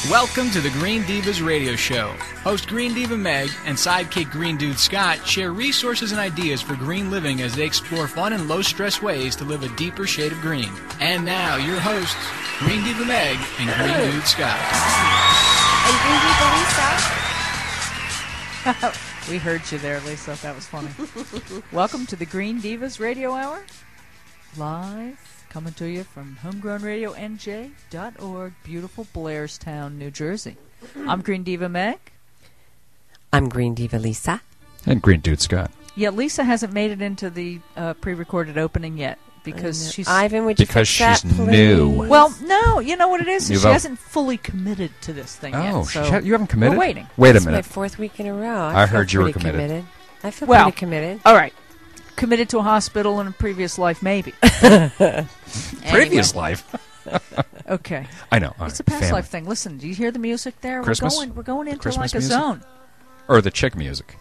Welcome to the Green Divas Radio Show. Host Green Diva Meg and sidekick Green Dude Scott share resources and ideas for green living as they explore fun and low-stress ways to live a deeper shade of green. And now, your hosts, Green Diva Meg and Green Dude Scott. And Green Diva Lisa. We heard you there, Lisa. That was funny. Welcome to the Green Divas Radio Hour. Live. Coming to you from homegrownradionj.org, beautiful Blairstown, New Jersey. I'm Green Diva Meg. I'm Green Diva Lisa. And Green Dude Scott. Yeah, Lisa hasn't made it into the pre-recorded opening yet because she's... Ivan, would you because fix she's that, new. please? Well, no, you know what it is? You've She hasn't fully committed to this thing yet. Oh, So you haven't committed? We're waiting. Wait a It's my minute. 4th week in a row. I feel heard you were pretty committed. I feel Well, pretty committed. All right. Committed to a hospital in a previous life, maybe. Previous life. Okay. I know. It's a past life thing. Listen, do you hear the music there? Christmas? We're going into Christmas like a music? zone. Or the chick music.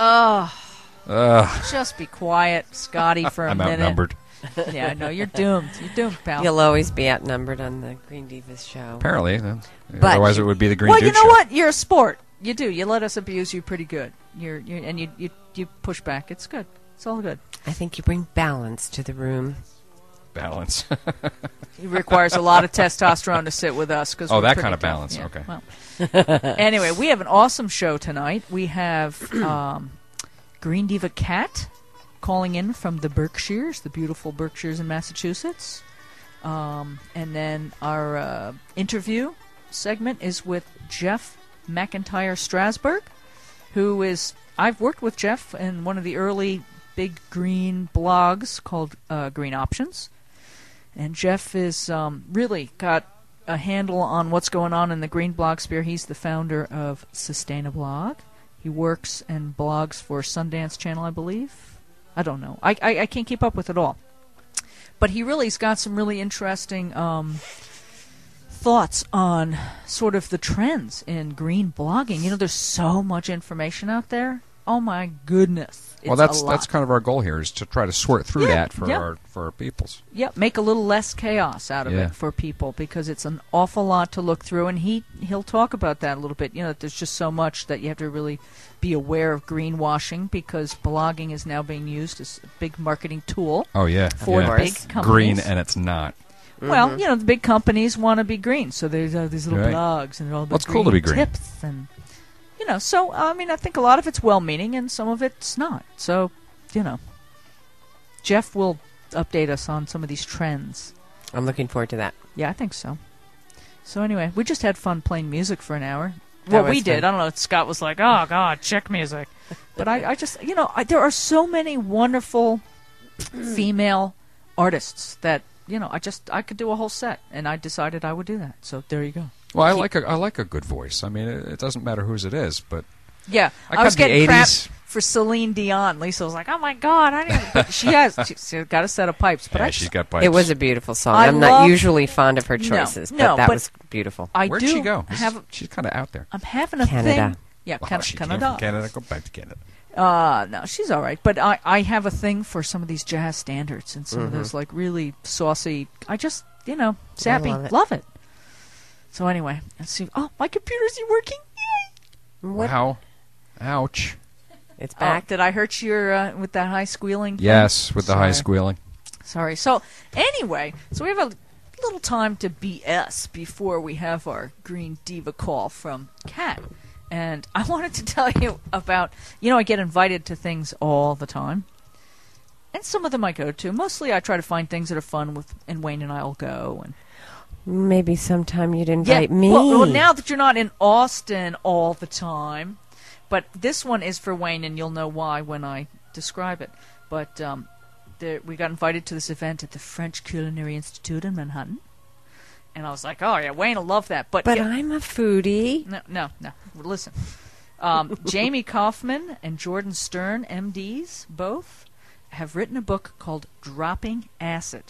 Just be quiet, Scotty, for a I'm minute. outnumbered. Yeah, no, you're doomed. You're doomed, pal. You'll always be outnumbered on the Green Divas show. Apparently. But- Otherwise, it would be the Green well, Dude you know show. what? You're a sport. You do. You let us abuse you pretty good. And you push back. It's good. It's all good. I think you bring balance to the room. Balance. It requires a lot of testosterone to sit with us. Cause Oh, we're that pretty kind of tough. balance. Yeah, Okay. Well. Anyway, we have an awesome show tonight. We have Green Diva Cat calling in from the Berkshires, the beautiful Berkshires in Massachusetts. And then our interview segment is with Jeff McIntyre Strasburg, who is... I've worked with Jeff in one of the early big green blogs called Green Options. And Jeff is really got a handle on what's going on in the green blog sphere. He's the founder of Sustainablog. He works and blogs for Sundance Channel, I believe. I don't know. I can't keep up with it all. But he really's got some really interesting thoughts on sort of the trends in green blogging. You know, there's so much information out there. Oh my goodness. It's Well, that's a lot. kind of our goal here, is to try to sort through Yeah, that for yeah. our peoples. Yep, make a little less chaos out of Yeah. it for people because it's an awful lot to look through, and he'll talk about that a little bit. You know, there's just so much that you have to really be aware of greenwashing because blogging is now being used as a big marketing tool Oh, yeah. for yeah. big companies. Green, and it's not. Well, you know, the big companies want to be green, so there's these little Right. blogs and all the Well, it's cool to be green. tips and you know. So I mean, I think a lot of it's well-meaning and some of it's not. So you know, Jeff will update us on some of these trends. I'm looking forward to that. Yeah, I think so. So anyway, we just had fun playing music for an hour. That Well, was we did. fun. I don't know. Scott was like, "Oh God, chick music," but I just, you know, there are so many wonderful female artists that you know. I could do a whole set, and I decided I would do that. So there you go. Well, I like a good voice. I mean, it doesn't matter whose it is, but Yeah, I I was got the getting crap 80s. for Celine Dion. Lisa was like, "Oh my God, I didn't." But she's got a set of pipes. But yeah, I she's just, got pipes. It was a beautiful song. I I'm love- not usually fond of her choices, no, but that but was beautiful. I Where'd do she go? have. She's kind of out there. I'm having a Canada. thing. Yeah, Wow, she came from Canada. Canada. Go back to Canada. No, she's all right. But I have a thing for some of these jazz standards and some of those like really saucy. I just, you know, sappy. love it. So anyway, let's see. Oh, my computer's working. Yay! What? Wow. Ouch. It's Oh, back. did I hurt your with that high squealing? thing? Yes, with the high Sorry. squealing. Sorry. So anyway, so we have a little time to BS before we have our Green Diva call from Kat. And I wanted to tell you about, you know, I get invited to things all the time. And some of them I go to. Mostly I try to find things that are fun and Wayne and I'll go. And Maybe sometime you'd invite me. Well, now that you're not in Austin all the time, but this one is for Wayne, and you'll know why when I describe it. But we got invited to this event at the French Culinary Institute in Manhattan. And I was like, oh, yeah, Wayne will love that. But yeah, I'm a foodie. No. Listen. Jamie Kaufman and Jordan Stern, MDs, both, have written a book called Dropping Acid.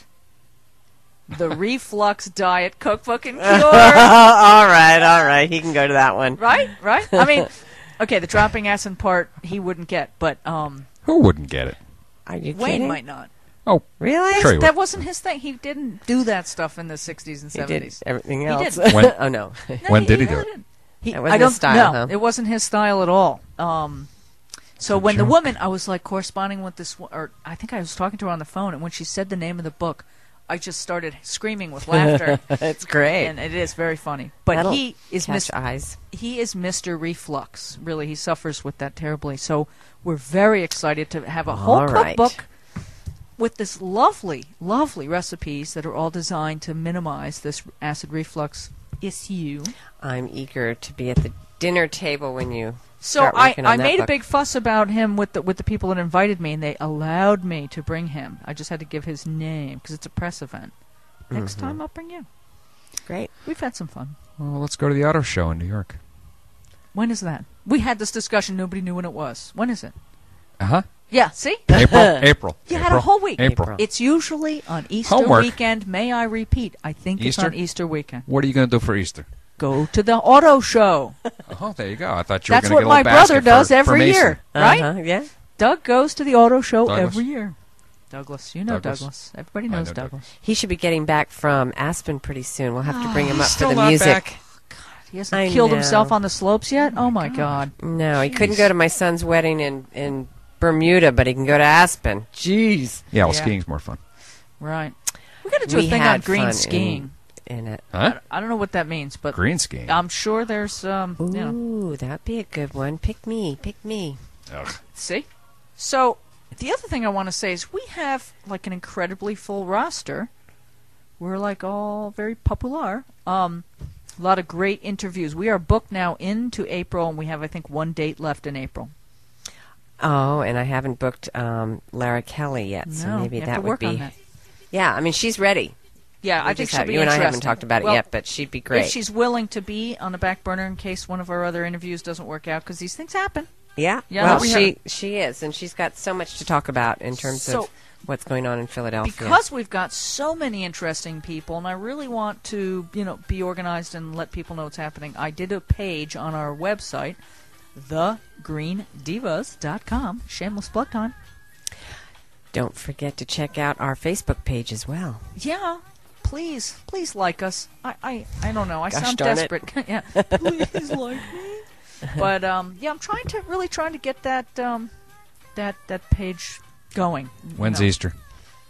The Reflux Diet Cookbook and Cure. all right. He can go to that one. Right? I mean, okay, the dropping acid part he wouldn't get, but Who wouldn't get it? Are you Wayne kidding? might not. Oh, Really? Sure he That would. wasn't his thing. He didn't do that stuff in the 60s and He 70s. did everything He else. didn't. When- Oh, no. No, When did he really do it? didn't. That wasn't I don't his style, no, huh? it wasn't his style at all. So a when the joke. woman, I was like corresponding with this, or I think I was talking to her on the phone, and when she said the name of the book, I just started screaming with laughter. It's great. And it is very funny. But That'll he is catch eyes. he is Mr. Reflux. Really, he suffers with that terribly. So we're very excited to have a whole All right. cookbook with this lovely, lovely recipes that are all designed to minimize this acid reflux issue. I'm eager to be at the dinner table when you So start working on I that made a book. big fuss about him with the people that invited me, and they allowed me to bring him. I just had to give his name because it's a press event. Next time I'll bring you. Great. We've had some fun. Well, let's go to the auto show in New York. When is that? We had this discussion. Nobody knew when it was. When is it? Uh-huh. Yeah, see? April. You had a whole week. April. It's usually on Easter Homework. weekend. May I repeat? I think it's Easter? on Easter weekend. What are you going to do for Easter? Go to the auto show. Oh, there you go. I thought you were That's going to what get a my little brother basket does for every Mason. year, right? Yeah. Doug goes to the auto show Douglas. every year. Douglas, you know Douglas. Douglas. Everybody I knows know Douglas. He should be getting back from Aspen pretty soon. We'll have to bring him up for Still the not music. back. He hasn't I killed know. himself on the slopes yet? Oh, my God. No, he couldn't go to my son's wedding in Bermuda, but he can go to Aspen. Jeez. Yeah, well, Yeah. skiing's more fun. Right. We're going to do We a thing on had green fun skiing. in it. Huh? I don't know what that means, but Green skiing. I'm sure there's, Ooh, that'd be a good one. Pick me. Ugh. see? So, the other thing I want to say is we have, like, an incredibly full roster. We're, like, all very popular. A lot of great interviews. We are booked now into April, and we have, I think, one date left in April. Oh, and I haven't booked Lara Kelly yet, so No, maybe you have that to would work be. on that. Yeah, I mean, she's ready. Yeah, We I think just she'll have- be you and I haven't interesting. talked about Well, it yet, but she'd be great. If she's willing to be on the back burner in case one of our other interviews doesn't work out, because these things happen. Yeah, Yeah, well, we she is, and she's got so much to talk about in terms So- of what's going on in Philadelphia. Because we've got so many interesting people, and I really want to, be organized and let people know what's happening. I did a page on our website, thegreendivas.com. Shameless plug time. Don't forget to check out our Facebook page as well. Yeah, please like us. I don't know. I Gosh sound darn it. desperate. Yeah, please like me. But I'm trying to get that that page going. When's No. Easter?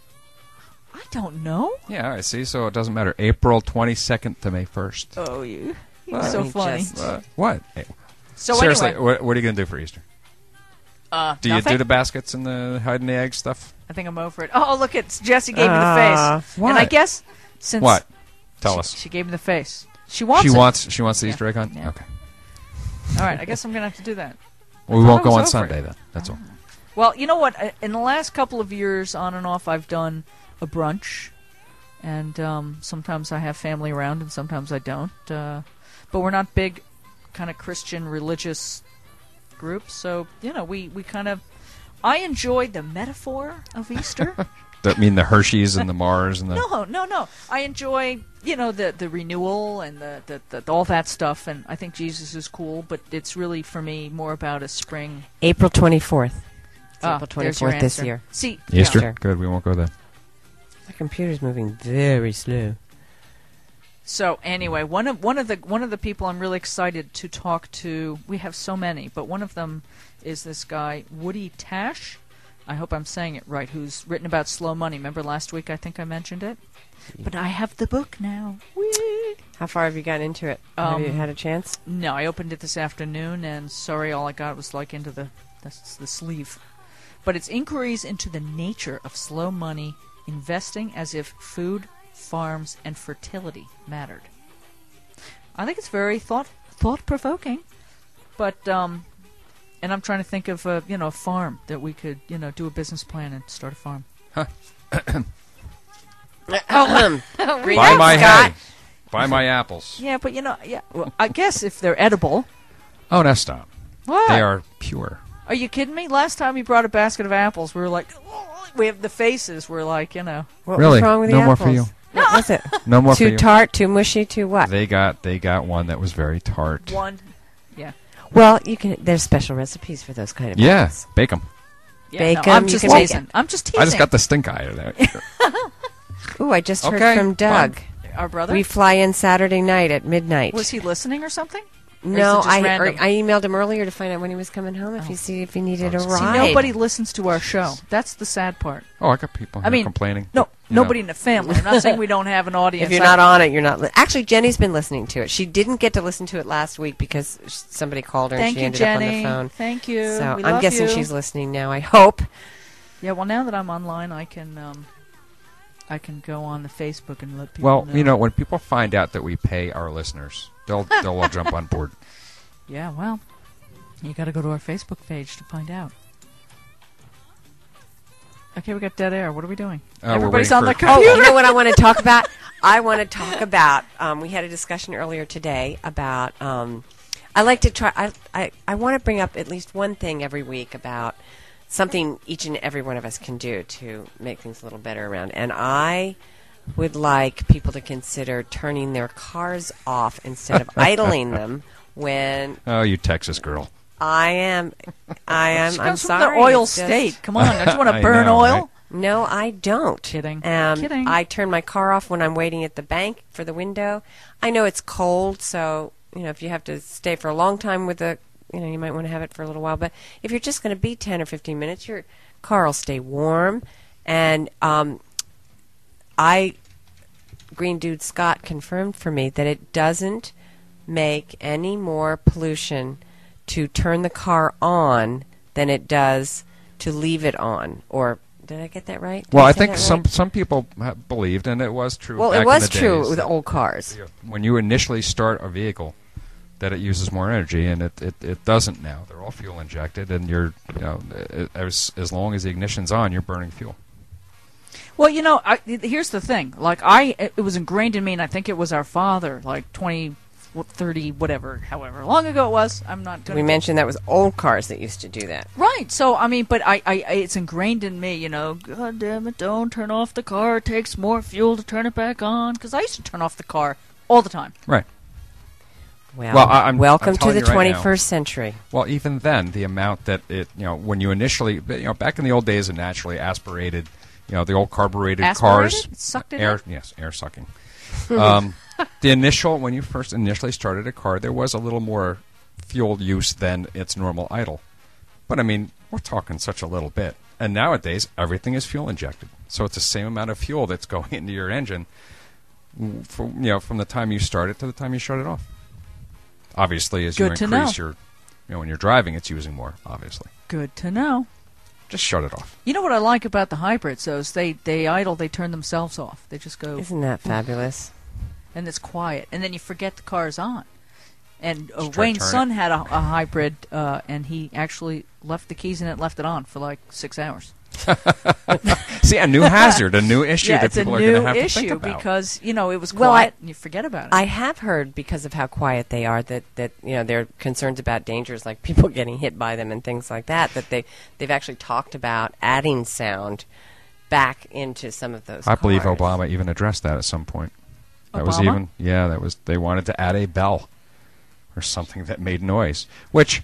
I don't know. Yeah, I see. So it doesn't matter. April 22nd to May 1st. Oh, you're Well, so we funny. just- What? Hey, So seriously, anyway, what are you going to do for Easter? Do you nothing? do the baskets and the hiding the egg stuff? I think I'm over it. Oh, look at Jessie gave me the face, what? and I guess since What? Tell us. she gave me the face. She wants She it. wants the Yeah. Easter egg hunt? Yeah. Okay. All right, I guess I'm gonna have to do that. Well, we thought won't I go was on over Sunday it. then. That's all. Well, you know what? In the last couple of years, on and off, I've done a brunch, and sometimes I have family around, and sometimes I don't. But we're not big, kind of Christian religious groups, so we kind of. I enjoy the metaphor of Easter. That mean the Hershey's and the Mars and the. No. I enjoy, the renewal and the all that stuff, and I think Jesus is cool, but it's really, for me, more about a spring. April 24th. It's Ah, April there's your 24th this answer. year. See, Easter? Yeah. Good, we won't go then. My computer's moving very slow. So anyway, one of the people I'm really excited to talk to. We have so many, but one of them is this guy Woody Tash. I hope I'm saying it right. Who's written about slow money? Remember last week? I think I mentioned it. But I have the book now. Whee! How far have you gotten into it? Have you had a chance? No, I opened it this afternoon, and sorry, all I got was like into the sleeve. But it's inquiries into the nature of slow money investing, as if food, farms, and fertility mattered. I think it's very thought provoking, but and I'm trying to think of a farm that we could do a business plan and start a farm. Buy my hay. Buy my apples. Yeah, but well, I guess if they're edible. Oh, now stop. What? They are pure. Are you kidding me? Last time you brought a basket of apples, we were like, we have the faces. We're like, What Really? was wrong with No the more apples? for you. What was it? No more for Too you. tart, too mushy, too what? They got one that was very tart. one. Well, there's special recipes for those kind of Yeah, apples. bake them. Yeah, bake no, them. I'm just teasing. I'm just teasing. I just got the stink eye of that. Ooh, I just Okay, heard from Doug. Our brother? We fly in Saturday night at midnight. Was he listening or something? No, Or is it just random? I emailed him earlier to find out when he was coming home. If he needed a ride. See, nobody listens to our show. That's the sad part. Oh, I got people here complaining. No, You know. nobody in the family. I'm not saying we don't have an audience. If you're not on it, you're not. Actually, Jenny's been listening to it. She didn't get to listen to it last week because somebody called her and Thank she you, ended Jenny. up on the phone. Thank you. So We I'm love guessing you. she's listening now. I hope. Yeah. Well, now that I'm online, I can go on the Facebook and let people Well, know. you know, when people find out that we pay our listeners, they'll all jump on board. Yeah. Well, you got to go to our Facebook page to find out. Okay, we got dead air. What are we doing? We're Everybody's waiting on the for- Oh, computer. you know what I want to talk about? I want to talk about. We had a discussion earlier today about. I like to try. I want to bring up at least one thing every week about something each and every one of us can do to make things a little better around. And I would like people to consider turning their cars off instead of idling them when Oh, you Texas girl. I am. She I'm comes from sorry. the oil it's just- state. Come on, don't you want to I burn know, oil? right? No, I don't. Kidding. Kidding. I turn my car off when I'm waiting at the bank for the window. I know it's cold, so if you have to stay for a long time with the, you might want to have it for a little while. But if you're just going to be 10 or 15 minutes, your car will stay warm. And Green Dude Scott confirmed for me that it doesn't make any more pollution to turn the car on than it does to leave it on. Or did I get that right? Did Well, I say think that right? some people believed, and it was true. Well, back it was in the true days with that old cars. when you initially start a vehicle, that it uses more energy, and it doesn't now. They're all fuel injected, and you're as long as the ignition's on, you're burning fuel. Well, here's the thing. Like, it was ingrained in me, and I think it was our father, like 20, 30, whatever, however long ago it was. I'm not going We mentioned that was old cars that used to do that. Right. So, I mean, but it's ingrained in me, God damn it, don't turn off the car. It takes more fuel to turn it back on. Because I used to turn off the car all the time. Right. Well, I'm welcome to telling the you right 21st now. century. Well, even then, the amount that when you initially, back in the old days of naturally aspirated, the old carbureted Aspirated? cars, It sucked it air, in? yes, air sucking. When you first initially started a car, there was a little more fuel use than its normal idle. But I mean, we're talking such a little bit. And nowadays, everything is fuel injected, so it's the same amount of fuel that's going into your engine, from the time you start it to the time you shut it off. Obviously, as Good to you increase your, when you're driving, it's using more. Obviously, Good to know. just shut it off. You know what I like about the hybrids, though, is they idle, they turn themselves off. They just go, Isn't that fabulous? and it's quiet. And then you forget the car's on. And Just try to Wayne's turn son had a hybrid, and he actually left the keys in it, left it on for like 6 hours. See, a new hazard, a new issue Yeah, that it's a people are going to new have to issue think about. because, it was Well, quiet and you forget about it. I have heard, because of how quiet they are, that there are concerns about dangers like people getting hit by them and things like that, that they've actually talked about adding sound back into some of those I believe cars. Obama even addressed that at some point. That was Obama? even they wanted to add a bell or something that made noise, which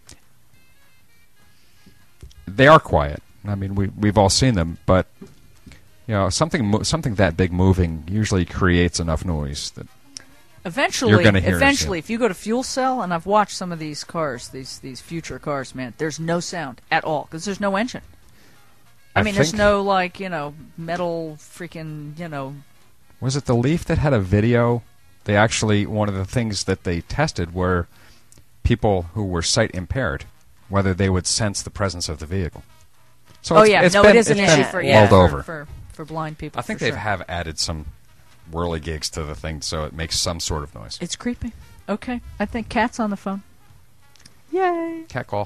they are quiet. I mean, we've all seen them, but something that big moving usually creates enough noise that you're gonna hear it, Eventually, yeah. if you go to Fuel Cell, and I've watched some of these cars, these future cars, man, there's no sound at all because there's no engine. I mean, there's think- no metal freaking Was it the Leaf that had a video? They actually, one of the things that they tested were people who were sight impaired, whether they would sense the presence of the vehicle. So it is an it's issue been for mulled over. for blind people. I think for they sure. have added some whirligigs to the thing, so it makes some sort of noise. It's creepy. Okay, I think Kat's on the phone. Yay! Cat call.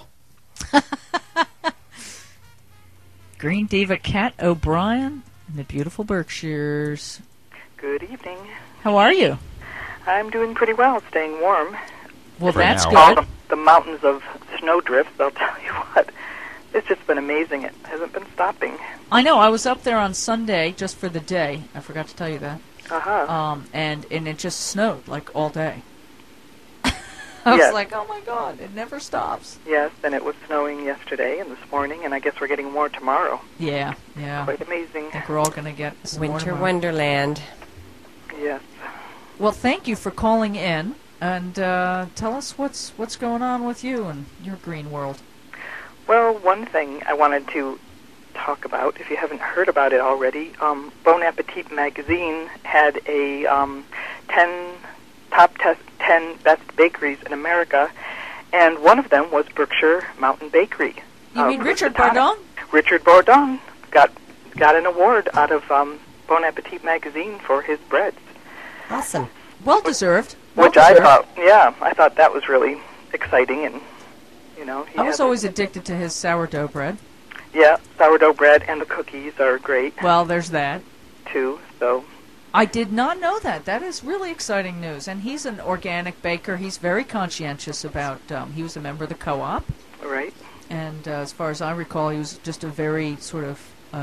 Green Diva Kat O'Brien in the beautiful Berkshires. Good evening. How are you? I'm doing pretty well, staying warm. Well, For that's now. All good. the mountains of snowdrifts, I'll tell you what. It's just been amazing. It hasn't been stopping. I know. I was up there on Sunday just for the day. I forgot to tell you that. Uh-huh. And it just snowed like all day. I was Yes. like, oh my God, it never stops. Yes, and it was snowing yesterday and this morning, and I guess we're getting more tomorrow. Yeah. Quite amazing. I think we're all going to get some more Winter tomorrow. Wonderland. Yes. Well, thank you for calling in, and tell us what's going on with you and your green world. Well, one thing I wanted to talk about, if you haven't heard about it already, Bon Appetit magazine had a 10 best bakeries in America, and one of them was Berkshire Mountain Bakery. You mean Richard Housatonic. Bourdon? Richard Bourdon got an award out of Bon Appetit magazine for his breads, Awesome. Well deserved. which I thought that was really exciting, and he I was has- always addicted to his sourdough bread. yeah, sourdough bread and the cookies are great Well, there's that. too. So I did not know that. That is really exciting news. And he's an organic baker. He's very conscientious about. He was a member of the co-op, right. and as far as I recall, he was just a very sort of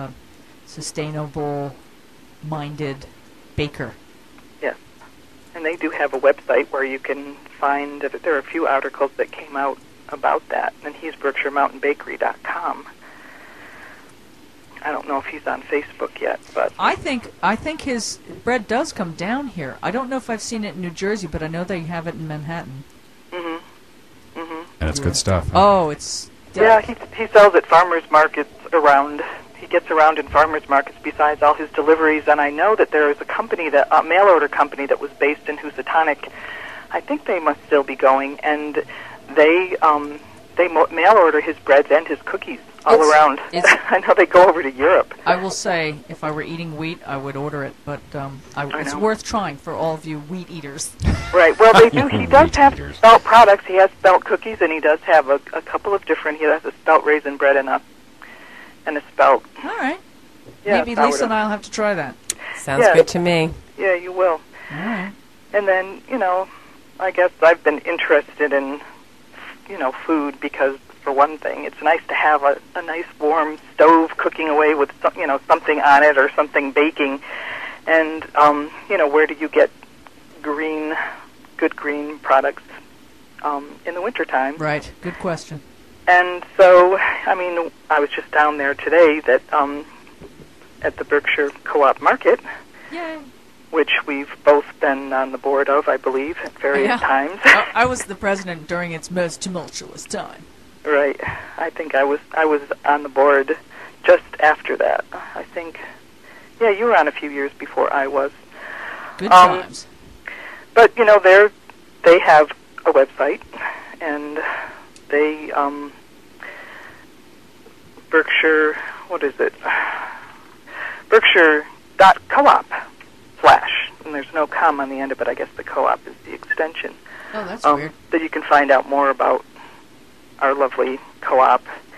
sustainable-minded baker. Yes. And they do have a website where you can find, there are a few articles that came out about that, and he's BerkshireMountainBakery.com. I don't know if he's on Facebook yet, but I think his bread does come down here. I don't know if I've seen it in New Jersey, but I know they have it in Manhattan. And it's good stuff. Huh? Oh, it's yeah, he sells at farmers markets around. He gets around in farmers markets besides all his deliveries, and I know that there is a company, that mail order company that was based in Housatonic. I think they must still be going, and they mail order his breads and his cookies all around. I know they go over to Europe. I will say, if I were eating wheat, I would order it, but it's know. worth trying for all of you wheat eaters. Right. Well, they do. He does Wheat have eaters. spelt products. He has spelt cookies, and he does have a couple of different. He has a spelt raisin bread and a spelt. All right. Yeah, Maybe sourdough. Lisa and I'll have to try that. Sounds Yeah. good to me. Yeah, you will. All right. And then, I guess I've been interested in, food because, for one thing, it's nice to have a nice warm stove cooking away with, something on it or something baking. And, where do you get good green products in the wintertime? Right. Good question. And so, I was just down there today at the Berkshire Co-op Market, Yay. which we've both been on the board of, I believe, at various times. I was the president during its most tumultuous time. Right. I think I was on the board just after that. I think, yeah, you were on a few years before I was. Good times. But they have a website, and they Berkshire, what is it? Berkshire.coop/ and there's no com on the end of it. I guess the co-op is the extension. Oh, that's weird. That you can find out more about our lovely co-op.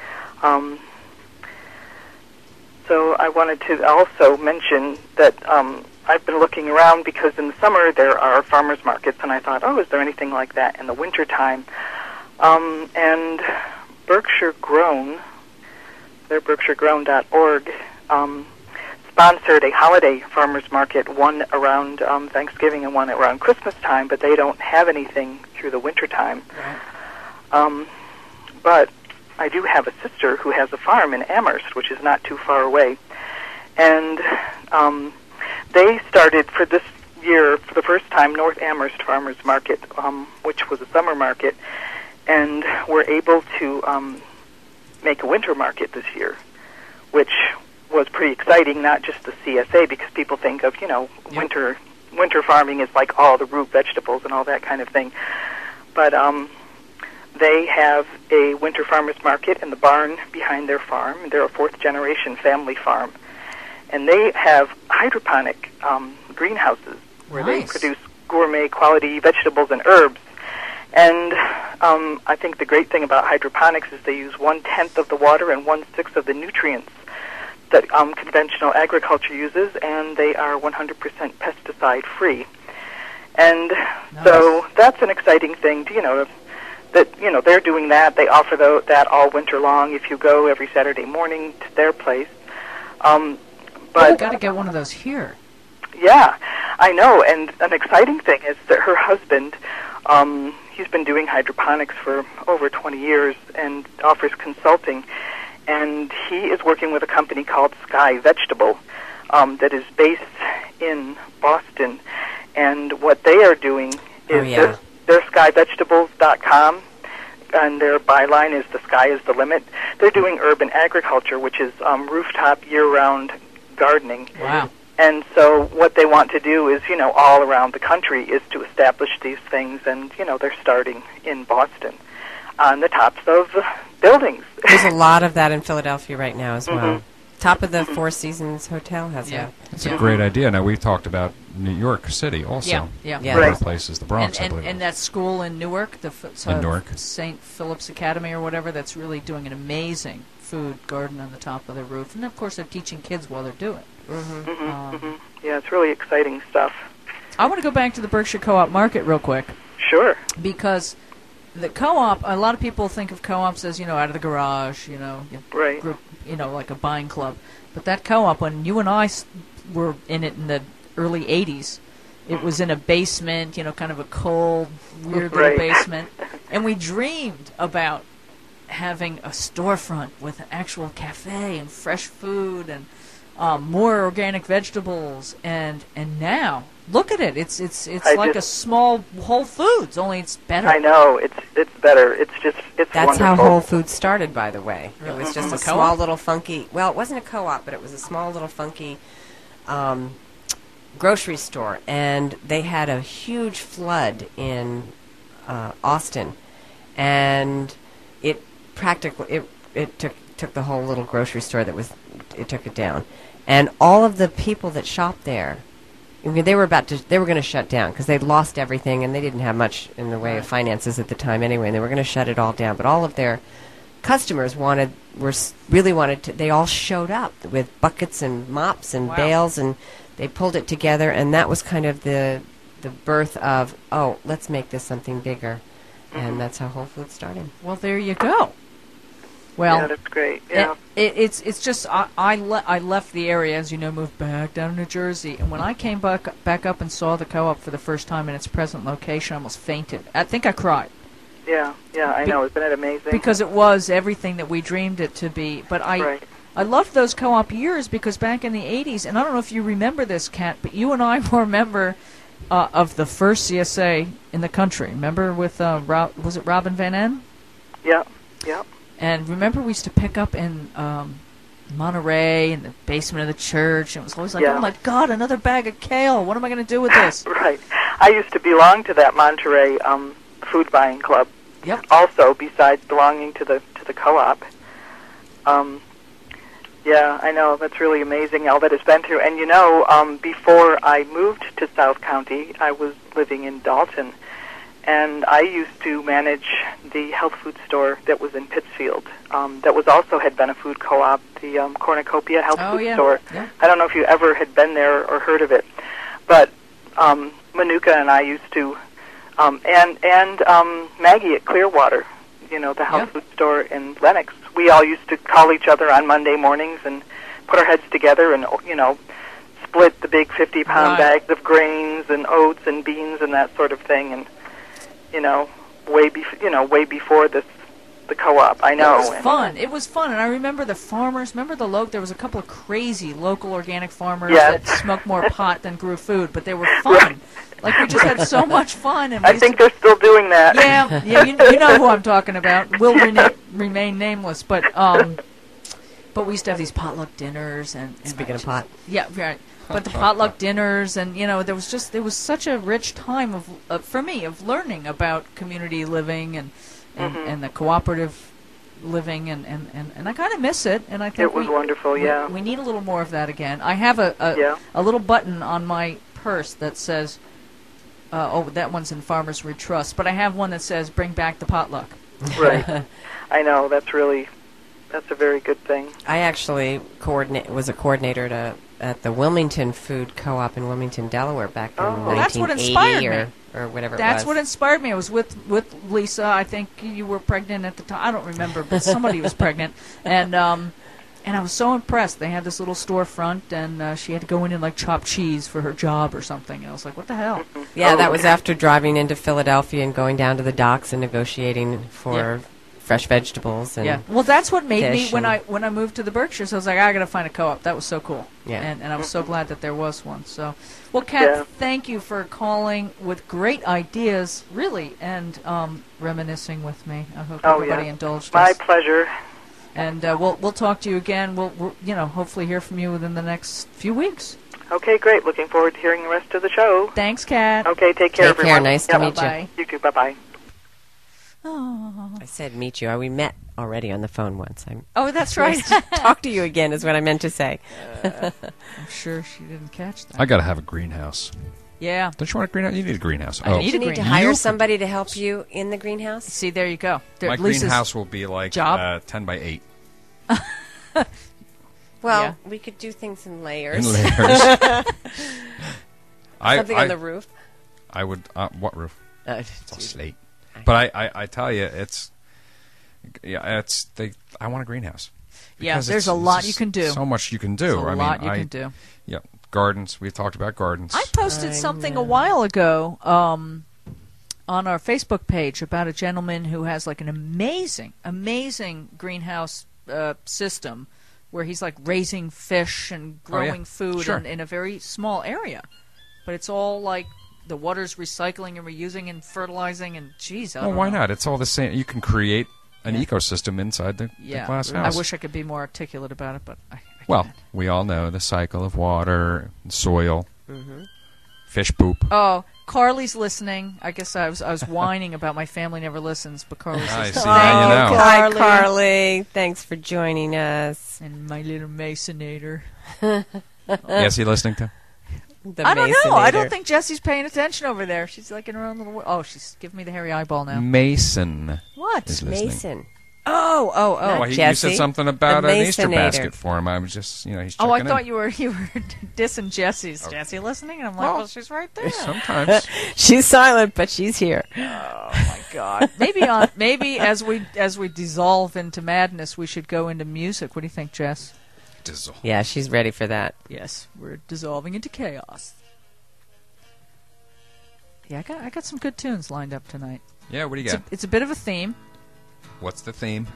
So I wanted to also mention that I've been looking around because in the summer there are farmers markets, and I thought, is there anything like that in the wintertime? And Berkshire Grown, they're berkshiregrown.org, sponsored a holiday farmers market, one around Thanksgiving and one around Christmas time, but they don't have anything through the wintertime. Right. But I do have a sister who has a farm in Amherst, which is not too far away. And they started for this year, for the first time, North Amherst Farmers Market, which was a summer market, and were able to make a winter market this year, which was pretty exciting, not just the CSA, because people think of, winter farming is like all the root vegetables and all that kind of thing. But they have a winter farmers market in the barn behind their farm. They're a fourth-generation family farm. And they have hydroponic greenhouses where they Nice. produce gourmet quality vegetables and herbs. And I think the great thing about hydroponics is they use 1/10 of the water and 1/6 of the nutrients that conventional agriculture uses, and they are 100% pesticide free. And so that's an exciting thing to, that they're doing that. They offer that all winter long if you go every Saturday morning to their place. But I've got to get one of those here. yeah, I know. And an exciting thing is that her husband, he's been doing hydroponics for over 20 years and offers consulting. And he is working with a company called Sky Vegetable that is based in Boston. And what they are doing is they're skyvegetables.com, and their byline is "The sky is the limit." They're doing urban agriculture, which is rooftop year-round gardening. Wow. And so what they want to do is, all around the country is to establish these things, and, they're starting in Boston on the tops of buildings. There's a lot of that in Philadelphia right now as well. Top of the Four Seasons Hotel has that. It's a great idea. Now, we talked about New York City also. Yeah. Yeah. Other Right. places, the Bronx, I believe. And that school in Newark, In Newark. St. Philip's Academy or whatever, that's really doing an amazing food garden on the top of their roof. And, of course, they're teaching kids while they're doing it. Yeah, it's really exciting stuff. I want to go back to the Berkshire Co-op Market real quick. Sure. Because the co-op, a lot of people think of co-ops as, out of the garage, Right. group, like a buying club. But that co-op, when you and I were in it in the early 80s, it was in a basement, kind of a cold, weird little Right. basement. And we dreamed about having a storefront with an actual cafe and fresh food and more organic vegetables. And now, look at it. It's like a small Whole Foods, only it's better. I know, it's better. It's That's wonderful. how Whole Foods started, by the way. It was just A a co-op? small little funky, well, it wasn't a co-op, but it was a small little funky grocery store. And they had a huge flood in Austin. And it practically, it took the whole little grocery store it took it down. And all of the people that shopped there, I mean, they were going to shut down because they'd lost everything and they didn't have much in the way of finances at the time anyway, and they were going to shut it all down. But all of their customers they all showed up with buckets and mops and bales, and they pulled it together, and that was kind of the birth of, let's make this something bigger. And that's how Whole Foods started. Well, there you go. Well, yeah, that's great. Yeah. It's just I left the area, as you know, moved back down to New Jersey, and when I came back up and saw the co-op for the first time in its present location, I almost fainted. I think I cried. Yeah, I know. Isn't it amazing? Because it was everything that we dreamed it to be. But I loved those co-op years because back in the 80s, and I don't know if you remember this, Kat, but you and I were a member of the first CSA in the country. Remember with, was it Robin Van En? Yeah. And remember we used to pick up in Monterey in the basement of the church, and it was always like, oh my God, another bag of kale. What am I going to do with this? Right. I used to belong to that Monterey food buying club. Yep. Also, besides belonging to the co-op. Yeah, I know. That's really amazing, all that it's been through. And before I moved to South County, I was living in Dalton. And I used to manage the health food store that was in Pittsfield. That had been a food co-op, the Cornucopia Health Food Store. Yeah. I don't know if you ever had been there or heard of it, but Manuka and I used to, and Maggie at Clearwater, the health food store in Lenox. We all used to call each other on Monday mornings and put our heads together and split the big 50-pound bags of grains and oats and beans and that sort of thing, and way before the co-op. I know. It was fun, and I remember the farmers. Remember there was a couple of crazy local organic farmers Yes. that smoked more pot than grew food, but they were fun. Like we just had so much fun. And I think they're still doing that. Yeah, you know who I'm talking about. Will remain nameless, but we used to have these potluck dinners and Speaking of pot. Yeah, right. But the potluck dinners, and there was such a rich time of for me of learning about community living and the cooperative living, and I kind of miss it. And I think it was wonderful. Yeah, we need a little more of that again. I have a little button on my purse that says, that one's in Farmers We Trust, but I have one that says "Bring back the potluck." Right. I know. That's a very good thing. I actually was a coordinator at the Wilmington Food Co-op in Wilmington, Delaware back in 1980 that's what inspired me. or whatever That's it was. what inspired me. I was with Lisa. I think you were pregnant at the time. I don't remember, but somebody was pregnant. And And I was so impressed. They had this little storefront, and she had to go in and like chop cheese for her job or something. And I was like, what the hell? Yeah, that was after driving into Philadelphia and going down to the docks and negotiating for fresh vegetables. And Yeah. Well, that's what made me fish when and- I moved to the Berkshires. I was like, I got to find a co-op. That was so cool. Yeah. And I was so glad that there was one. So, well, Kat, Yeah. thank you for calling with great ideas, really, and reminiscing with me. I hope everybody indulged My us. pleasure. And we'll talk to you again. We'll hopefully hear from you within the next few weeks. Okay, great. Looking forward to hearing the rest of the show. Thanks, Kat. Okay, take care, Take care. everyone. Nice to Yep. meet you. Bye. You too. Bye-bye. Oh. I said meet you. We met already on the phone once. Oh, that's right. Talk to you again is what I meant to say. I'm sure she didn't catch that. I got to have a greenhouse. Yeah. Don't you want a greenhouse? You need a greenhouse. I oh, need Do a you need to greenhouse. hire You- somebody to help you in the greenhouse? See, there you go. There, my Lisa's- greenhouse will be like job? 10 by 8. Well, Yeah. we could do things in layers. In layers. Something on the roof. I would. What roof? It's all geez. slate. But I tell you, it's. Yeah, it's. I want a greenhouse. Yeah, Because there's it's a lot just you can do. So much you can do. There's a I mean, lot you can do. Yeah, gardens. We talked about gardens. I posted I something know. a while ago on our Facebook page about a gentleman who has like an amazing greenhouse system where he's like raising fish and growing food Sure. in a very small area. But it's all like the water's recycling and reusing and fertilizing and geez, I Well, don't why know. not? It's all the same. You can create an ecosystem inside the glass house. I wish I could be more articulate about it, but I Well, can't. we all know the cycle of water, soil, fish poop. Oh, Carly's listening. I guess I was whining about my family never listens, but Carly's I listening. see. Now you know. Hi, Carly. Carly. Thanks for joining us. And my little Masonator. Yes, he listening to? The I don't know. I Masonator. don't think Jessie's paying attention over there. She's like in her own little world. Oh, she's giving me the hairy eyeball now. Mason What? is listening. Mason. Oh. Well, you Jesse. said something about The an Easter Masonator. basket for him. I was just, he's checking Oh, I in. thought you were dissing Jessie's. Jessie listening? And I'm like, Well, well, she's right there. Sometimes. She's silent, but she's here. Oh my God. Maybe as we dissolve into madness, we should go into music. What do you think, Jess? Dizzle. Yeah, she's ready for that. Yes, we're dissolving into chaos. Yeah, I got some good tunes lined up tonight. Yeah, what do you It's got? it's a bit of a theme. What's the theme?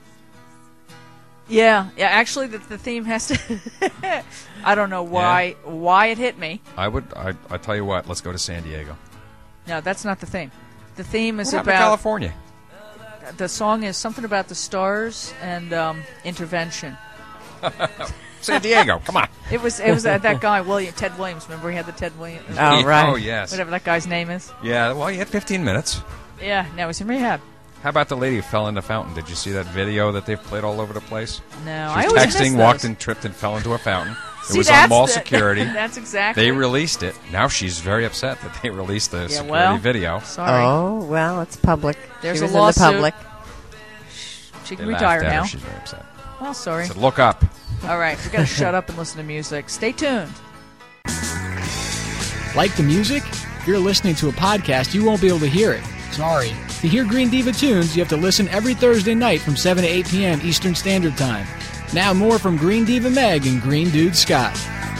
Yeah. Actually, the theme has to. I don't know why it hit me. I tell you what, let's go to San Diego. No, that's not the theme. The theme is What happened to about California? the song is something about the stars and intervention. San Diego, come on. It was that guy Ted Williams. Remember he had the Ted Williams, Oh, right. Oh, yes. whatever that guy's name is. Yeah, well, you had 15 minutes. Yeah, now he's in rehab. How about the lady who fell in the fountain? Did you see that video that they've played all over the place? No, She I was always miss texting, those. walked and tripped and fell into a fountain. See, It was on that's mall the- security. That's exactly. They released it. Now she's very upset that they released the security well, video. Sorry, Oh, well, it's public. There's she a was lawsuit. in the public. she They can retire laughed at her. now. She's very upset. Well, sorry. I said, look up. All right, we gotta shut up and listen to music. Stay tuned. Like the music? If you're listening to a podcast, you won't be able to hear it. Sorry. To hear Green Diva tunes, you have to listen every Thursday night from 7 to 8 p.m. Eastern Standard Time. Now more from Green Diva Meg and Green Dude Scott.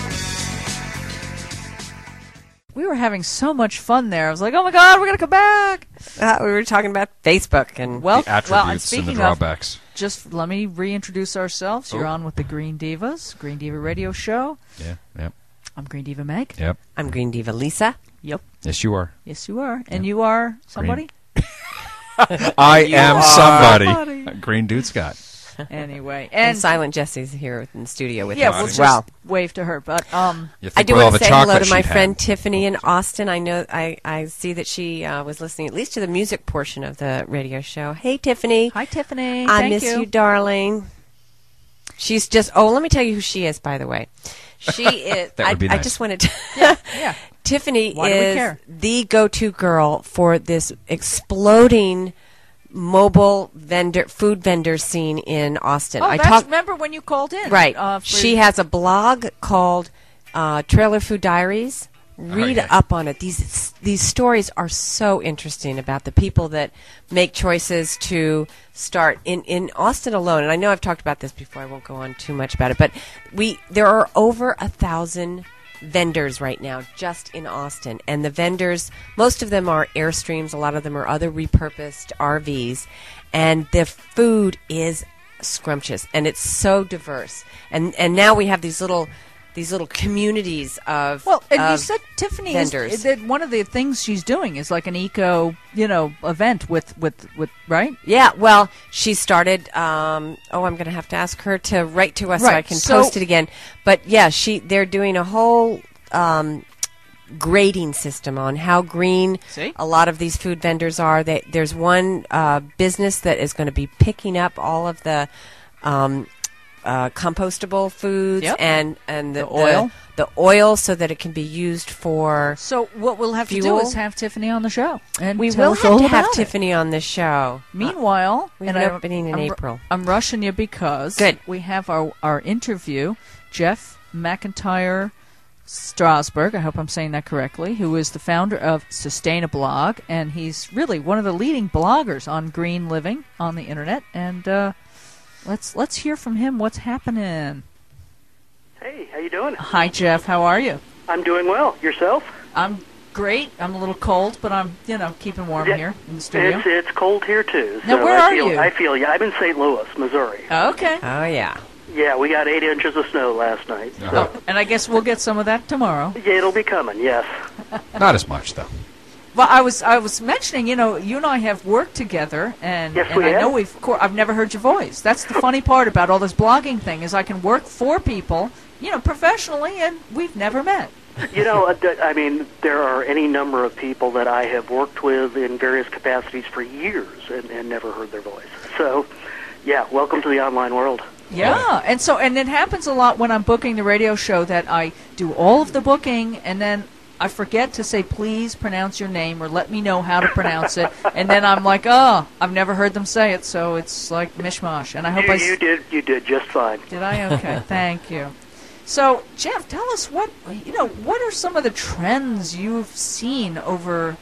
We were having so much fun there. I was like, oh my God, we're gonna come back. We were talking about Facebook and Well, The and attributes and the speaking of, drawbacks. just let me reintroduce ourselves. You're Oh. on with the Green Divas, Green Diva Radio Show. Yeah, yep, I'm Green Diva Meg. yep. I'm Green Diva Lisa. Yep. Yes, you are. Yes, you are. And you are somebody? I am are somebody. somebody. Green Dude Scott. Anyway. And And, Silent Jessie's here in the studio with yeah, us we'll as just well. wave to her. But You think I do with all want to the say hello chocolate to my she'd had. friend Tiffany in Austin. I know I see that she was listening at least to the music portion of the radio show. Hey, Tiffany. hi, Tiffany. I Thank miss you, darling. She's just. Oh, let me tell you who she is. By the way, she is. That would be I nice. just wanted to. Yeah. Tiffany Why do we is care? the go-to girl for this exploding mobile food vendor scene in Austin. Oh, I that's, talked remember when you called in? right. For- She has a blog called Trailer Food Diaries. Read yeah. up on it. These stories are so interesting about the people that make choices to start in Austin alone. And I know I've talked about this before. I won't go on too much about it, but there are over 1,000 vendors right now just in Austin, and the vendors, most of them are Airstreams, a lot of them are other repurposed RVs, and the food is scrumptious and it's so diverse. And now we have these little communities of and of you said Tiffany vendors. is that one of the things she's doing is like an eco, event with right? Yeah, well, she started. I'm going to have to ask her to write to us so Right, I can so- post it again. But yeah, they're doing a whole grading system on how green See? a lot of these food vendors are. There's one business that is going to be picking up all of the compostable foods Yep. and The oil. the oil, so that it can be used for. So what we'll have to do Fuel? is have Tiffany on the show, and We tell will us have all to have about it. Tiffany on the show. Meanwhile, we have and an I'm- opening in April. I'm rushing you because Good. we have our interview, Jeff McIntyre Strasberg, I hope I'm saying that correctly, who is the founder of Sustainablog, and he's really one of the leading bloggers on green living on the internet. And let's hear from him what's happening. Hey, how you doing? Hi, Jeff. How are you? I'm doing well. Yourself? I'm great. I'm a little cold, but I'm keeping warm Yeah, here in the studio. It's cold here too. Now, so where I are feel, you? I feel you. I'm in St. Louis, Missouri. Okay. Oh yeah. Yeah, we got 8 inches of snow last night. So Oh, and I guess we'll get some of that tomorrow. yeah, it'll be coming. Yes. Not as much, though. Well, I was mentioning, you and I have worked together, and, Yes, and we I have. know I've never heard your voice. That's the funny part about all this blogging thing is I can work for people, professionally, and we've never met. I mean, there are any number of people that I have worked with in various capacities for years and never heard their voice. So, yeah, welcome to the online world. Yeah, and it happens a lot when I'm booking the radio show that I do all of the booking, and then I forget to say, please pronounce your name or let me know how to pronounce it, and then I'm like, oh, I've never heard them say it, so it's like mishmash. And I hope You did just fine. Did I? Okay, thank you. So, Jeff, tell us what are some of the trends you've seen over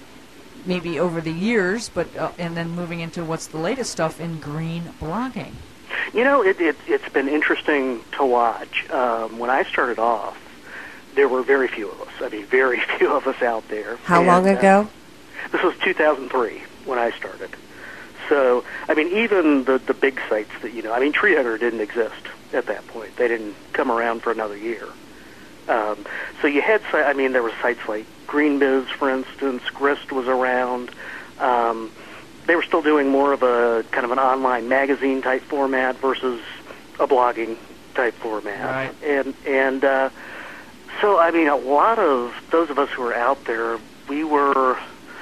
the years, but and then moving into what's the latest stuff in green blogging. It's been interesting to watch. When I started off, there were very few of us. I mean, very few of us out there. How long ago? This was 2003 when I started. So, I mean, even the big sites that, Tree Hugger didn't exist at that point. They didn't come around for another year. So you had, there were sites like GreenBiz, for instance. Grist was around. They were still doing more of a kind of an online magazine type format versus a blogging type format. Right. And so, a lot of those of us who were out there, we were,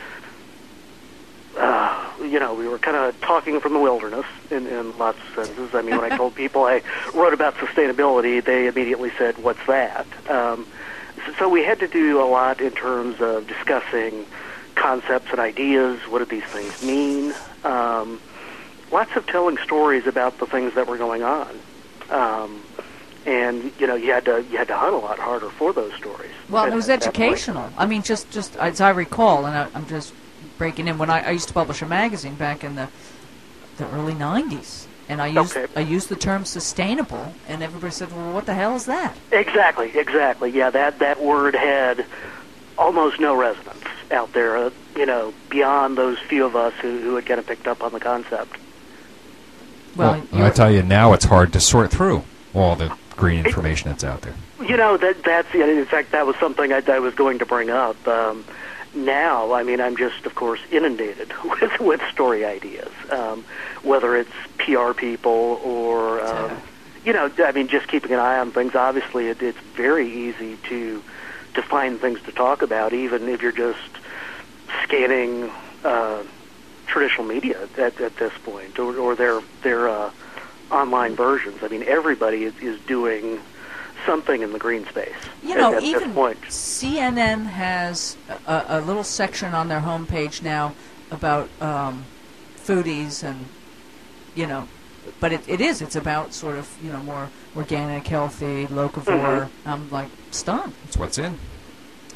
we were kind of talking from the wilderness in lots of senses. I mean, when I told people I wrote about sustainability, they immediately said, what's that? So we had to do a lot in terms of discussing concepts and ideas. What do these things mean? Lots of telling stories about the things that were going on. And you had to hunt a lot harder for those stories. Well, it was at that point. educational. I mean, just as I recall, and I'm just breaking in, when I used to publish a magazine back in the early 90s, and I used the term sustainable, and everybody said, well, what the hell is that? Exactly. Yeah, that word had almost no resonance out there, beyond those few of us who had kind of picked up on the concept. Well, I tell you, now it's hard to sort through all the green information that's out there. That's in fact, that was something I was going to bring up. Now, I'm just, of course, inundated with story ideas, whether it's PR people or, just keeping an eye on things. Obviously, it's very easy to find things to talk about, even if you're just scanning traditional media at this point, or their online versions. Everybody is doing something in the green space. At even this point. CNN has a little section on their homepage now about foodies and, but it's about sort of, more organic, healthy, locavore. I'm like stunned. It's what's in.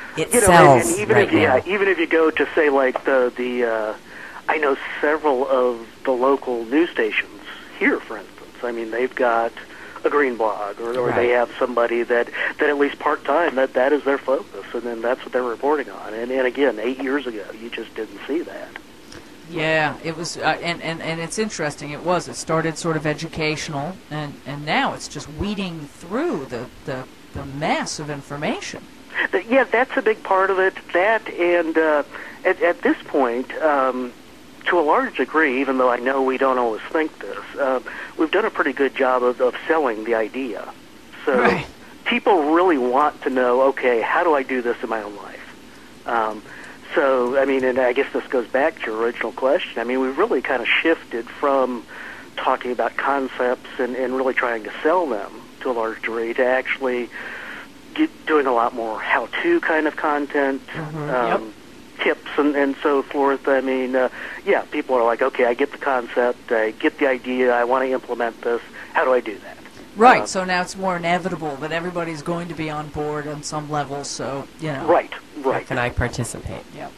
It you know, sells and even right if now. even if you go to say like the I know several of the local news stations here, for instance. I mean, they've got a green blog, or Right. they have somebody that at least part time that is their focus, and then that's what they're reporting on. And again, 8 years ago, you just didn't see that. Yeah, it was, and it's interesting. It started sort of educational, and now it's just weeding through the mass of information. Yeah, that's a big part of it. That and at this point, to a large degree, even though I know we don't always think this, we've done a pretty good job of selling the idea. So Right. people really want to know, okay, how do I do this in my own life? So, I mean, and I guess this goes back to your original question. I mean, we've really kind of shifted from talking about concepts and really trying to sell them to a large degree to actually doing a lot more how-to kind of content, Yep. tips and so forth. I mean, yeah, people are like, okay, I get the concept, I get the idea, I want to implement this. How do I do that? Right. So now it's more inevitable that everybody's going to be on board on some level. So Right. How can I participate? Yep.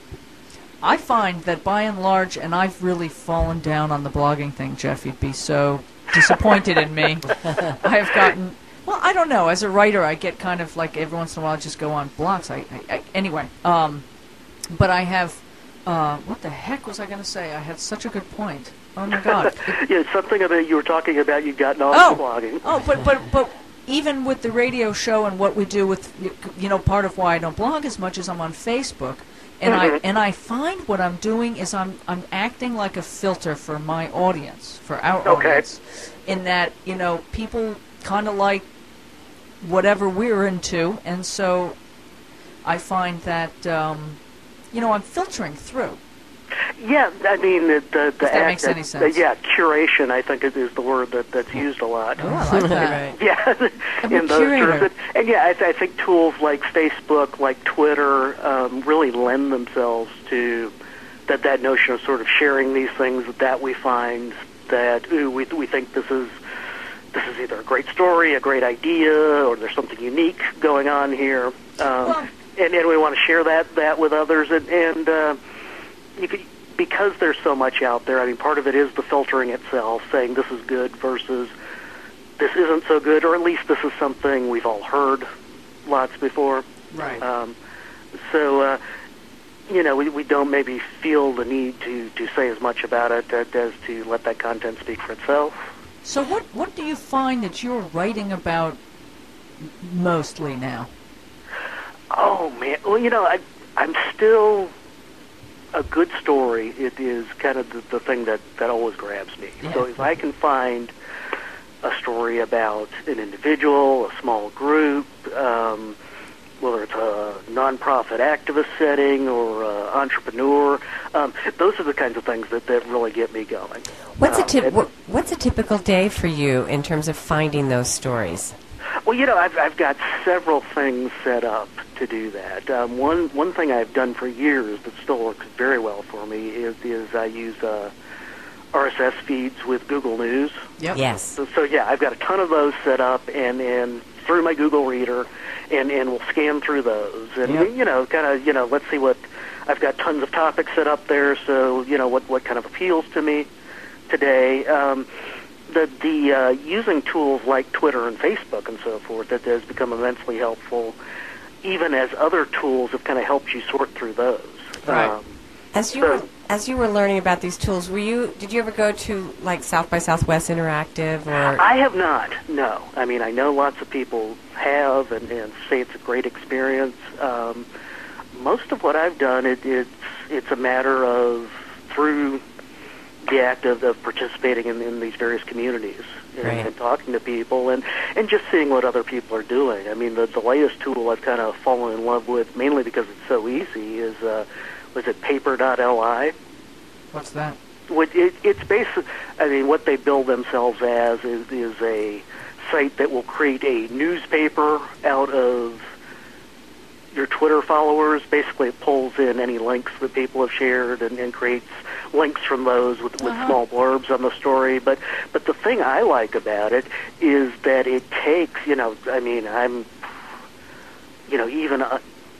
I find that by and large, and I've really fallen down on the blogging thing, Jeff. You'd be so disappointed in me. I have gotten, well, I don't know. As a writer, I get kind of like every once in a while I just go on blogs. Anyway, but I have, what the heck was I going to say? I had such a good point. Oh my God. Yeah, something about you were talking about you've gotten off the blogging. Oh, but even with the radio show and what we do with, part of why I don't blog as much is I'm on Facebook, and I find what I'm doing is I'm acting like a filter for my audience, for our audience, in that people kind of like whatever we're into, and so I find that I'm filtering through. Yeah, I mean the that act makes any sense. yeah, curation. I think is the word that's used a lot. Oh, I like that. Yeah, I'm a in those curator. terms. And yeah, I think tools like Facebook, like Twitter, really lend themselves to that notion of sort of sharing these things that we find that we think this is either a great story, a great idea, or there's something unique going on here, and we want to share that with others, and you could, because there's so much out there. I mean, part of it is the filtering itself, saying this is good versus this isn't so good, or at least this is something we've all heard lots before. Right. So, we don't maybe feel the need to say as much about it as to let that content speak for itself. So what do you find that you're writing about mostly now? Oh, man. Well, I'm still... A good story, it is kind of the thing that always grabs me. Yeah. So if I can find a story about an individual, a small group, whether it's a nonprofit activist setting or entrepreneur, those are the kinds of things that really get me going. What's a typical day for you in terms of finding those stories? Well, I've got several things set up to do that. One thing I've done for years that still works very well for me is I use RSS feeds with Google News. Yep. Yes. So yeah, I've got a ton of those set up, and through my Google Reader, and we'll scan through those, and let's see what I've got. Tons of topics set up there, so what kind of appeals to me today. The using tools like Twitter and Facebook and so forth, that has become immensely helpful, even as other tools have kind of helped you sort through those. Right. As you were learning about these tools, did you ever go to like South by Southwest Interactive or? I have not. No. I mean, I know lots of people have and say it's a great experience. Most of what I've done, it's a matter of through the act of participating in these various communities and talking to people and just seeing what other people are doing. I mean, the latest tool I've kind of fallen in love with, mainly because it's so easy, is was it Paper.li? What's that? It's basically, I mean, what they build themselves as is a site that will create a newspaper out of your Twitter followers. Basically, it pulls in any links that people have shared and creates links from those with small blurbs on the story. But the thing I like about it is that it takes, I mean, I'm, even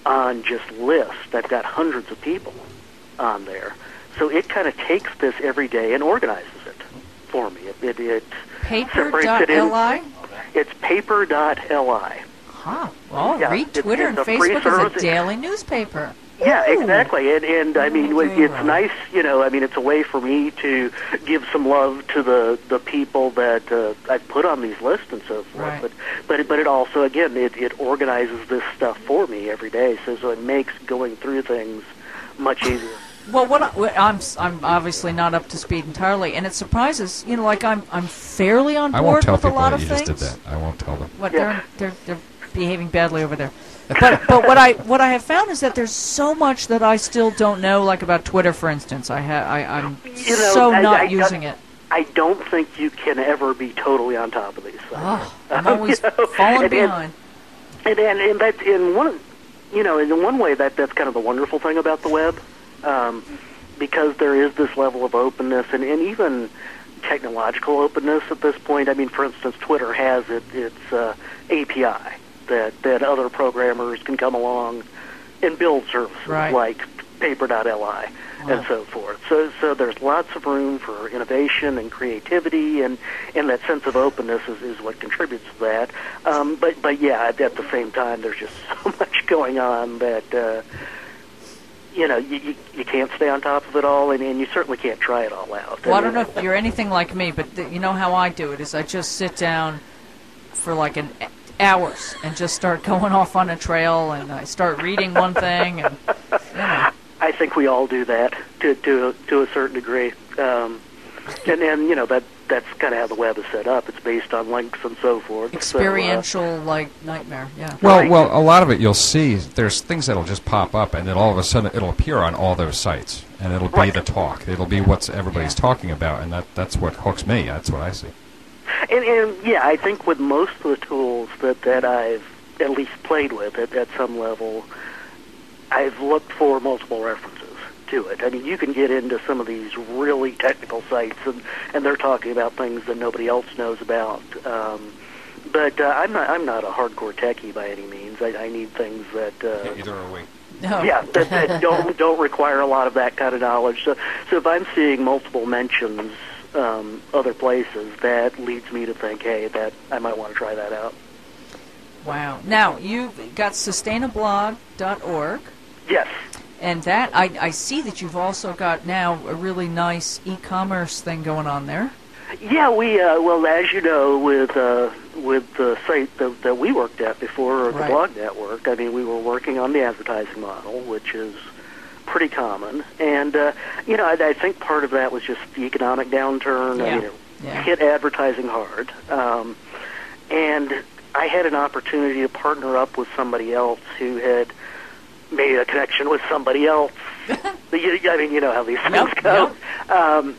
on just lists. I've got hundreds of people on there. So it kind of takes this every day and organizes it for me. It Paper.li? It's paper.li. Huh. Well, Yeah, read it's- Twitter it's and a free Facebook as a service. daily newspaper. Yeah, Ooh. exactly. And I mean, very it's well. nice, it's a way for me to give some love to the people that I put on these lists and so forth. Right. But it also, again, it organizes this stuff for me every day. So it makes going through things much easier. Well, I'm obviously not up to speed entirely, and it surprises, like I'm fairly on I won't board tell with a people lot that of you things. just did that. I won't tell them. What Yeah. they're behaving badly over there. But what I have found is that there's so much that I still don't know, like about Twitter, for instance. I'm not using it. I don't think you can ever be totally on top of these things. Oh, I'm always falling behind. And that's in one, in one way that's kind of the wonderful thing about the web, because there is this level of openness and even technological openness at this point. I mean, for instance, Twitter has its API that other programmers can come along and build services like paper.li and so forth. So there's lots of room for innovation and creativity, and that sense of openness is what contributes to that. But yeah, at the same time, there's just so much going on that you can't stay on top of it all, and you certainly can't try it all out. Well, I don't know if you're anything like me, but you know how I do it is I just sit down for like hours and just start going off on a trail, and I start reading one thing, and I think we all do that to a certain degree, and that's kind of how the web is set up. It's based on links and so forth. experiential nightmare. Yeah. Well, a lot of it you'll see. There's things that'll just pop up, and then all of a sudden it'll appear on all those sites, and it'll be the talk. It'll be what everybody's talking about, and that's what hooks me. That's what I see. And yeah, I think with most of the tools that I've at least played with at some level, I've looked for multiple references to it. I mean, you can get into some of these really technical sites, and they're talking about things that nobody else knows about. But I'm not a hardcore techie by any means. I need things that Either are we. No. yeah, that don't require a lot of that kind of knowledge. So if I'm seeing multiple mentions other places, that leads me to think, hey, that I might want to try that out. Wow. Now, you've got sustainablog.org. Yes. And that, I see that you've also got now a really nice e-commerce thing going on there. Yeah, we well, as you know, with the site that we worked at before, the Blog Network. I mean, we were working on the advertising model, which is pretty common, and I think part of that was just the economic downturn. Yeah. I mean, it hit advertising hard, and I had an opportunity to partner up with somebody else who had made a connection with somebody else. I mean, you know how these things go. Yep.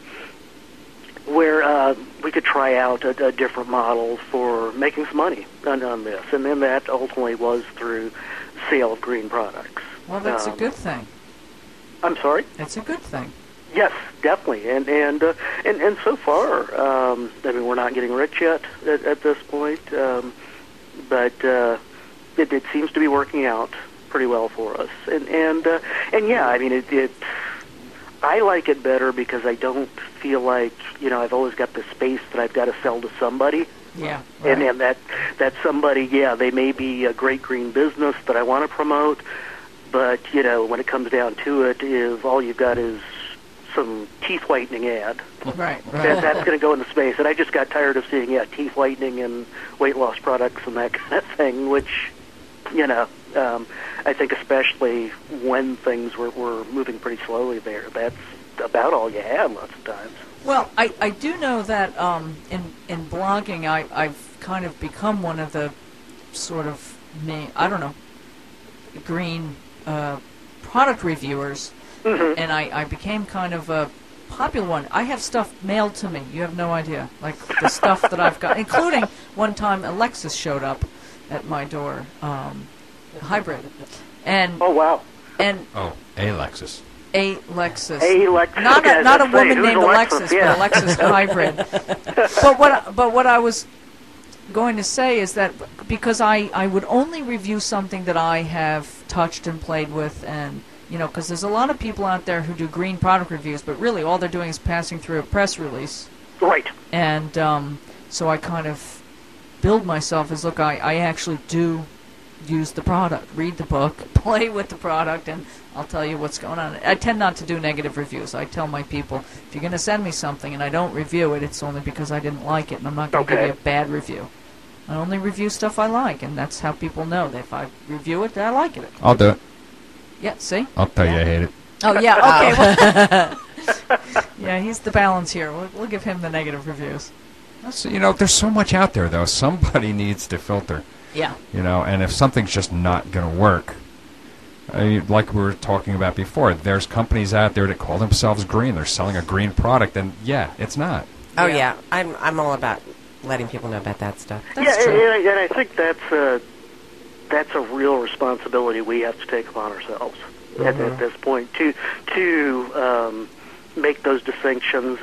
Where we could try out a different model for making some money on this, and then that ultimately was through sale of green products. Well, that's a good thing. I'm sorry? It's a good thing. Yes, definitely, and so far, I mean, we're not getting rich yet at this point, but it seems to be working out pretty well for us, and yeah, I mean, I like it better because I don't feel like, I've always got the space that I've got to sell to somebody. Yeah. Right. And that somebody, they may be a great green business that I want to promote, but, when it comes down to it, if all you've got is some teeth whitening ad, Right. that's going to go into space. And I just got tired of seeing, teeth whitening and weight loss products and that kind of thing, which, I think especially when things were moving pretty slowly there, that's about all you had lots of times. Well, I do know that in blogging, I've kind of become one of the sort of, green product reviewers, and I became kind of a popular one. I have stuff mailed to me. You have no idea. Like the stuff that I've got, including one time a Lexus showed up at my door, hybrid. And oh, wow. And a Lexus. A Lexus. A Lexus. Not a woman named Alexis, Alexis, but a Lexus hybrid. But what I was going to say is that because I would only review something that I have touched and played with, and because there's a lot of people out there who do green product reviews, but really all they're doing is passing through a press release. Right. And so I kind of build myself as, look, I actually do use the product, read the book, play with the product, and I'll tell you what's going on. I tend not to do negative reviews. I tell my people, if you're going to send me something and I don't review it, it's only because I didn't like it, and I'm not going to give you a bad review. I only review stuff I like, and that's how people know that if I review it, that I like it. I'll do it. Yeah, see? I'll tell you I hate it. Oh, yeah, okay. Yeah, he's the balance here. We'll give him the negative reviews. So, there's so much out there, though. Somebody needs to filter. Yeah. And if something's just not going to work, like we were talking about before, there's companies out there that call themselves green. They're selling a green product, and it's not. Oh yeah, I'm all about letting people know about that stuff. That's true. And I think that's a real responsibility we have to take upon ourselves at this point to make those distinctions.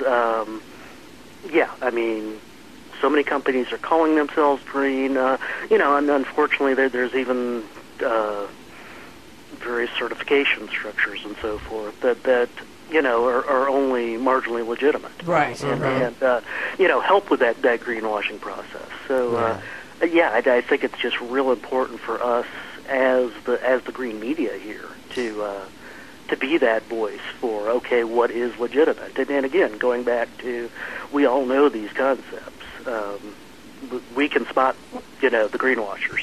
So many companies are calling themselves green, and unfortunately there's even various certification structures and so forth that are only marginally legitimate. Right. And help with that greenwashing process. So, I think it's just real important for us as the green media here to be that voice for, what is legitimate. And again, going back to, we all know these concepts. We can spot, the greenwashers.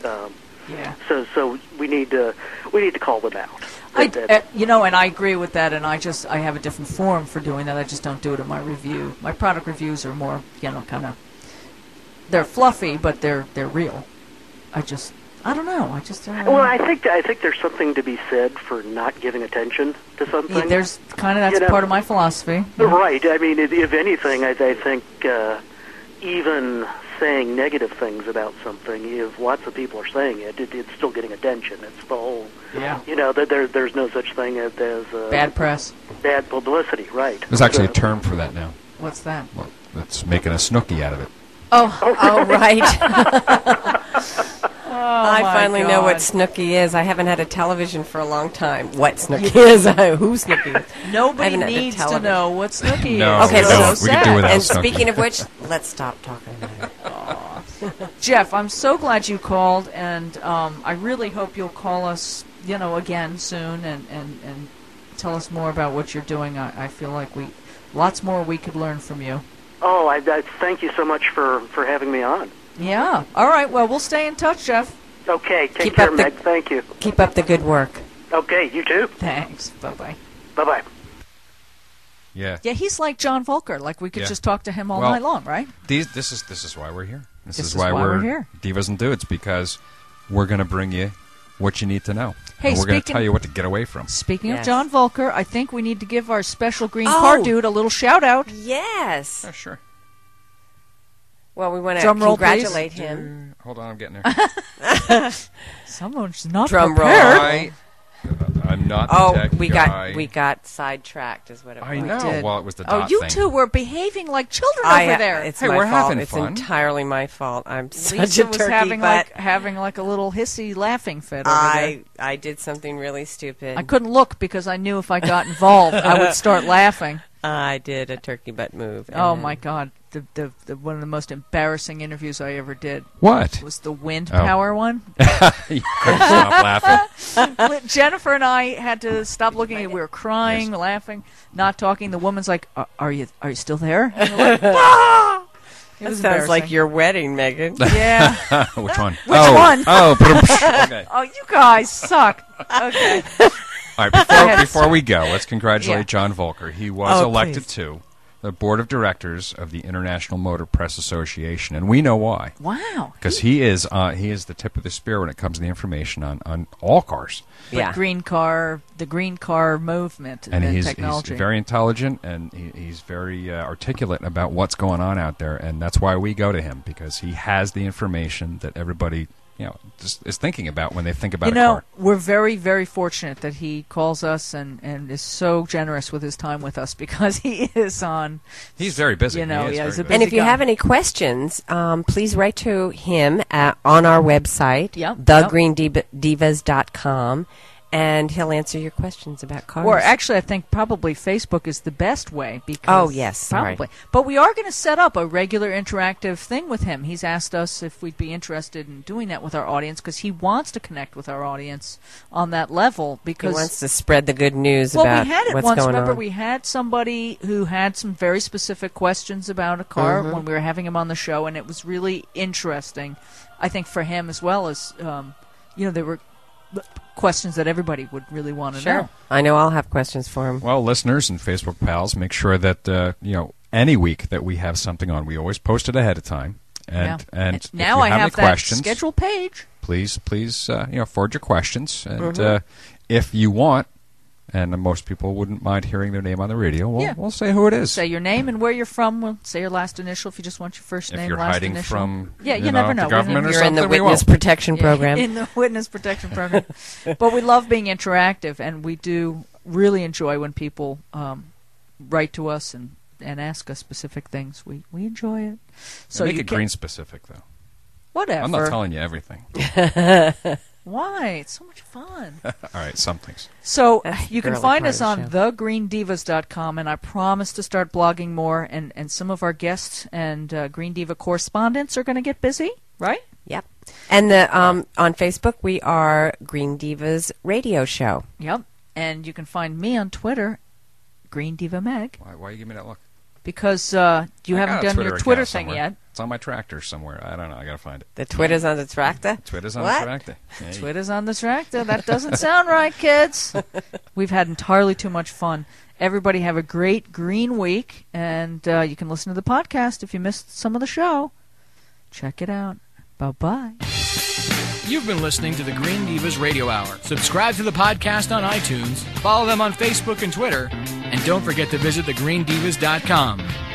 So we need to call them out. And I agree with that, and I have a different form for doing that. I just don't do it in my review. My product reviews are more, kind of, they're fluffy, but they're real. I don't know. Well, I think there's something to be said for not giving attention to something. Yeah, that's part of my philosophy. Yeah. Right. I mean, if anything, I think even saying negative things about something, if lots of people are saying it, it's still getting attention. It's the whole. Yeah. There's no such thing as bad press. Bad publicity. Right. There's actually a term for that now. What's that? Well, that's making a snooki out of it. Oh, right. I my finally know God. what Snooki is. I haven't had a television for a long time. What Snooki is? Who Snooki is? Nobody I haven't had a needs to television. know what Snooki No, is. Okay, we so don't. We can do without And Snooki. speaking of which, let's stop talking about it. Jeff, I'm so glad you called, and I really hope you'll call us, again soon, and tell us more about what you're doing. I feel like lots more we could learn from you. Oh, I thank you so much for having me on. Yeah. All right. Well, we'll stay in touch, Jeff. Okay. Take Keep care, up the- Meg. Thank you. Keep up the good work. Okay. You too. Thanks. Bye-bye. Bye-bye. Yeah. Yeah, he's like John Volker. Like, we could Yeah. just talk to him all Well, night long, right? This is why we're here. This This is is why why we're we're here. Divas and Dudes, because we're going to bring you what you need to know. Hey, and we're going to speaking- tell you what to get away from. Speaking of Yes. John Volker, I think we need to give our special green Oh. car dude a little shout-out. Yes. Yeah, sure. Well, we want to Drum roll, congratulate him. Hold on, I'm getting there. Someone's not Drum roll. prepared. I'm not the Oh, tech we guy. got sidetracked, is what it was. I know. did. Well, it was the Oh, dot you thing. two were behaving like children over there. It's Hey, my we're fault. having It's fun. entirely my fault. I'm such Lisa a was turkey, having but like a little hissy laughing fit over there. I did something really stupid. I couldn't look because I knew if I got involved, I would start laughing. I did a turkey butt move. Oh and my God! The one of the most embarrassing interviews I ever did What? was the wind Oh. power one. You couldn't stop laughing. Jennifer and I had to stop looking at it. We were crying, laughing, not talking. The woman's like, "Are you still there?" And we're like, "Ah!" It that was sounds like embarrassing. your wedding, Megan. Yeah. Which one? Which one? Oh, okay. Oh, you guys suck. Okay. All right, before we go, let's congratulate Yeah. John Volker. He was Oh, elected please. to the board of directors of the International Motor Press Association, and we know why. Wow. Because he is the tip of the spear when it comes to the information on all cars. But Yeah. the green car movement And and he's technology. very intelligent, and he's very articulate about what's going on out there, and that's why we go to him, because he has the information that everybody just is thinking about when they think about a car. We're very, very fortunate that he calls us and is so generous with his time with us because he is on. He's very busy. He's a busy And if you guy. have any questions, please write to him on our website, thegreendivas.com, and he'll answer your questions about cars. Or actually, I think probably Facebook is the best way because. Oh, yes, sorry. Probably. But we are going to set up a regular interactive thing with him. He's asked us if we'd be interested in doing that with our audience because he wants to connect with our audience on that level. Because he wants to spread the good news about we had it what's once. going Remember, on. we had somebody who had some very specific questions about a car when we were having him on the show, and it was really interesting, I think, for him as well as, there were questions that everybody would really want to know. I know I'll have questions for him. Well, listeners and Facebook pals, make sure that any week that we have something on, we always post it ahead of time. And if now you I have that questions, schedule page. Please, forward your questions, and if you want. And most people wouldn't mind hearing their name on the radio. We'll say who it is. Say your name and where you're from. We'll say your last initial if you just want your first name, if you're last hiding initial. from you never know. the government or You're something, in the we Witness won't. Protection Program. In the Witness Protection Program. But we love being interactive, and we do really enjoy when people write to us and ask us specific things. We enjoy it. So Make it green specific, though. Whatever. I'm not telling you everything. Why? It's so much fun. All right, some things. So That's you the can early find part us of on the show. thegreendivas.com, and I promise to start blogging more, and some of our guests and Green Diva correspondents are going to get busy, right? Yep. And on Facebook, we are Green Divas Radio Show. Yep. And you can find me on Twitter, Green Diva Meg, Why you give me that look? because you I haven't got a done your Twitter account thing somewhere. yet. It's on my tractor somewhere. I don't know. I got to find it. The Twitter's on the tractor. Twitter's on What? the tractor. Hey. Twitter's on the tractor. That doesn't sound right, kids. We've had entirely too much fun. Everybody have a great green week, and you can listen to the podcast if you missed some of the show. Check it out. Bye-bye. You've been listening to the Green Divas Radio Hour. Subscribe to the podcast on iTunes, follow them on Facebook and Twitter, and don't forget to visit thegreendivas.com.